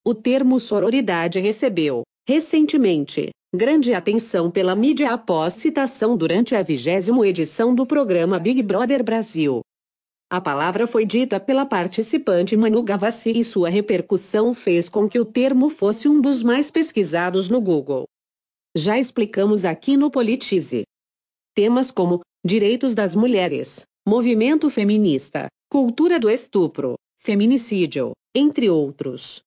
O termo sororidade recebeu, recentemente, grande atenção pela mídia após citação durante a 20ª edição do programa Big Brother Brasil. A palavra foi dita pela participante Manu Gavassi e sua repercussão fez com que o termo fosse um dos mais pesquisados no Google. Já explicamos aqui no Politize. Temas como direitos das mulheres, movimento feminista, cultura do estupro, feminicídio, entre outros.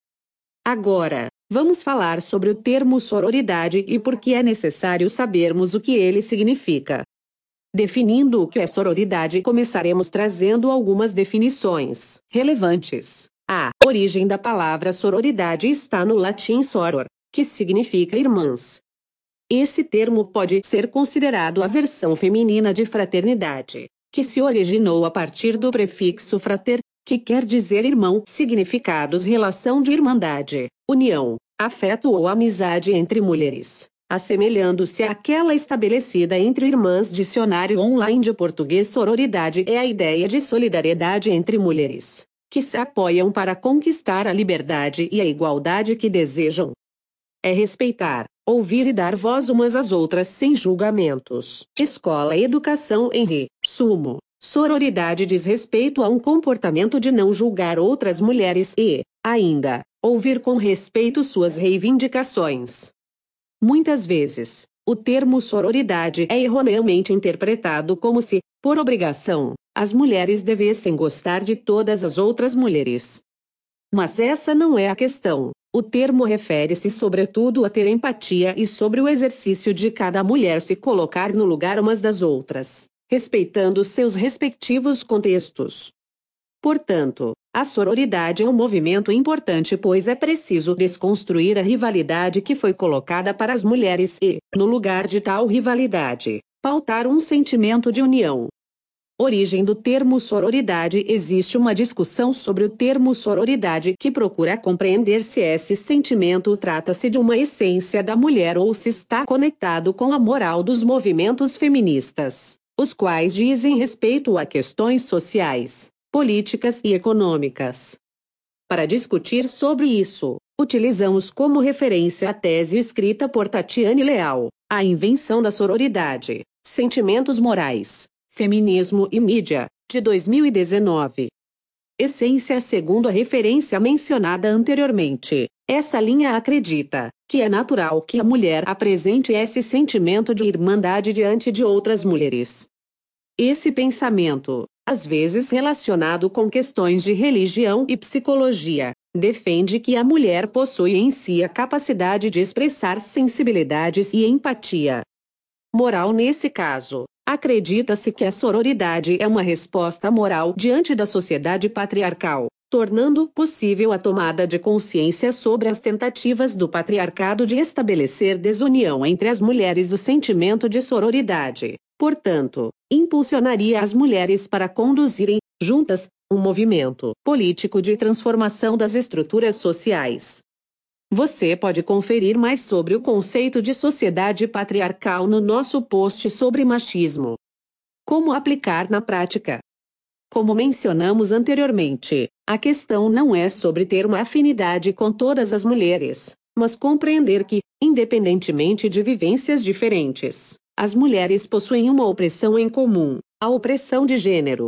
Agora, vamos falar sobre o termo sororidade e por que é necessário sabermos o que ele significa. Definindo o que é sororidade, começaremos trazendo algumas definições relevantes. A origem da palavra sororidade está no latim soror, que significa irmãs. Esse termo pode ser considerado a versão feminina de fraternidade, que se originou a partir do prefixo frater, que quer dizer irmão, significados relação de irmandade, união, afeto ou amizade entre mulheres, assemelhando-se àquela estabelecida entre irmãs. Dicionário online de português. Sororidade é a ideia de solidariedade entre mulheres, que se apoiam para conquistar a liberdade e a igualdade que desejam. É respeitar, ouvir e dar voz umas às outras sem julgamentos. Escola e educação em resumo. Sororidade diz respeito a um comportamento de não julgar outras mulheres e, ainda, ouvir com respeito suas reivindicações. Muitas vezes, o termo sororidade é erroneamente interpretado como se, por obrigação, as mulheres devessem gostar de todas as outras mulheres. Mas essa não é a questão. O termo refere-se sobretudo a ter empatia e sobre o exercício de cada mulher se colocar no lugar umas das outras, respeitando seus respectivos contextos. Portanto, a sororidade é um movimento importante, pois é preciso desconstruir a rivalidade que foi colocada para as mulheres e, no lugar de tal rivalidade, pautar um sentimento de união. Origem do termo sororidade. Existe uma discussão sobre o termo sororidade que procura compreender se esse sentimento trata-se de uma essência da mulher ou se está conectado com a moral dos movimentos feministas, os quais dizem respeito a questões sociais, políticas e econômicas. Para discutir sobre isso, utilizamos como referência a tese escrita por Tatiane Leal, A Invenção da Sororidade, Sentimentos Morais, Feminismo e Mídia, de 2019. Essência. Segundo a referência mencionada anteriormente, essa linha acredita que é natural que a mulher apresente esse sentimento de irmandade diante de outras mulheres. Esse pensamento, às vezes relacionado com questões de religião e psicologia, defende que a mulher possui em si a capacidade de expressar sensibilidades e empatia. Moral. Nesse caso, acredita-se que a sororidade é uma resposta moral diante da sociedade patriarcal, tornando possível a tomada de consciência sobre as tentativas do patriarcado de estabelecer desunião entre as mulheres. O sentimento de sororidade, portanto, impulsionaria as mulheres para conduzirem, juntas, um movimento político de transformação das estruturas sociais. Você pode conferir mais sobre o conceito de sociedade patriarcal no nosso post sobre machismo. Como aplicar na prática? Como mencionamos anteriormente, a questão não é sobre ter uma afinidade com todas as mulheres, mas compreender que, independentemente de vivências diferentes, as mulheres possuem uma opressão em comum, a opressão de gênero.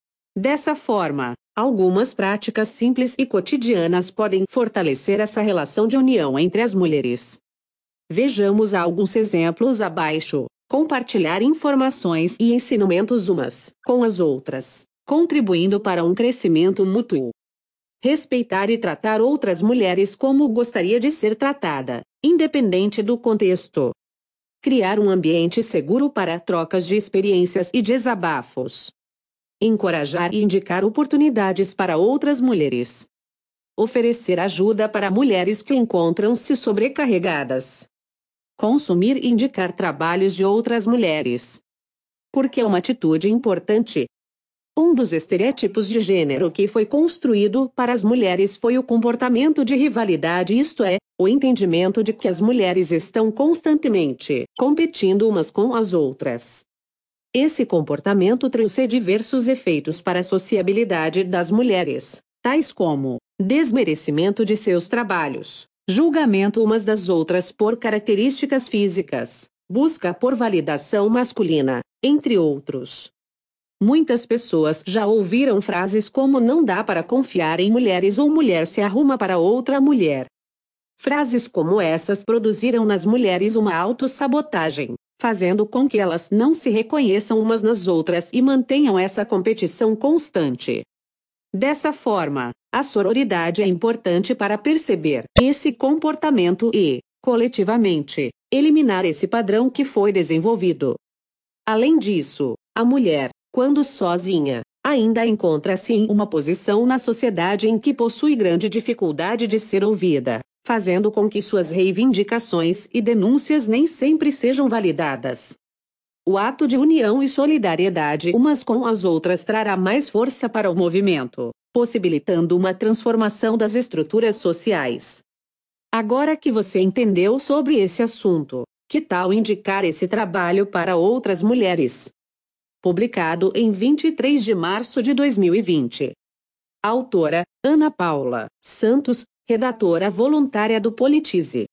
Dessa forma, algumas práticas simples e cotidianas podem fortalecer essa relação de união entre as mulheres. Vejamos alguns exemplos abaixo. Compartilhar informações e ensinamentos umas com as outras, contribuindo para um crescimento mútuo. Respeitar e tratar outras mulheres como gostaria de ser tratada, independente do contexto. Criar um ambiente seguro para trocas de experiências e desabafos. Encorajar e indicar oportunidades para outras mulheres. Oferecer ajuda para mulheres que encontram-se sobrecarregadas. Consumir e indicar trabalhos de outras mulheres. Porque é uma atitude importante. Um dos estereótipos de gênero que foi construído para as mulheres foi o comportamento de rivalidade, isto é, o entendimento de que as mulheres estão constantemente competindo umas com as outras. Esse comportamento trouxe diversos efeitos para a sociabilidade das mulheres, tais como desmerecimento de seus trabalhos, julgamento umas das outras por características físicas, busca por validação masculina, entre outros. Muitas pessoas já ouviram frases como não dá para confiar em mulheres ou mulher se arruma para outra mulher. Frases como essas produziram nas mulheres uma autossabotagem, fazendo com que elas não se reconheçam umas nas outras e mantenham essa competição constante. Dessa forma, a sororidade é importante para perceber esse comportamento e, coletivamente, eliminar esse padrão que foi desenvolvido. Além disso, a mulher, quando sozinha, ainda encontra-se em uma posição na sociedade em que possui grande dificuldade de ser ouvida, fazendo com que suas reivindicações e denúncias nem sempre sejam validadas. O ato de união e solidariedade umas com as outras trará mais força para o movimento, possibilitando uma transformação das estruturas sociais. Agora que você entendeu sobre esse assunto, que tal indicar esse trabalho para outras mulheres? Publicado em 23 de março de 2020. Autora, Ana Paula Santos, redatora voluntária do Politize.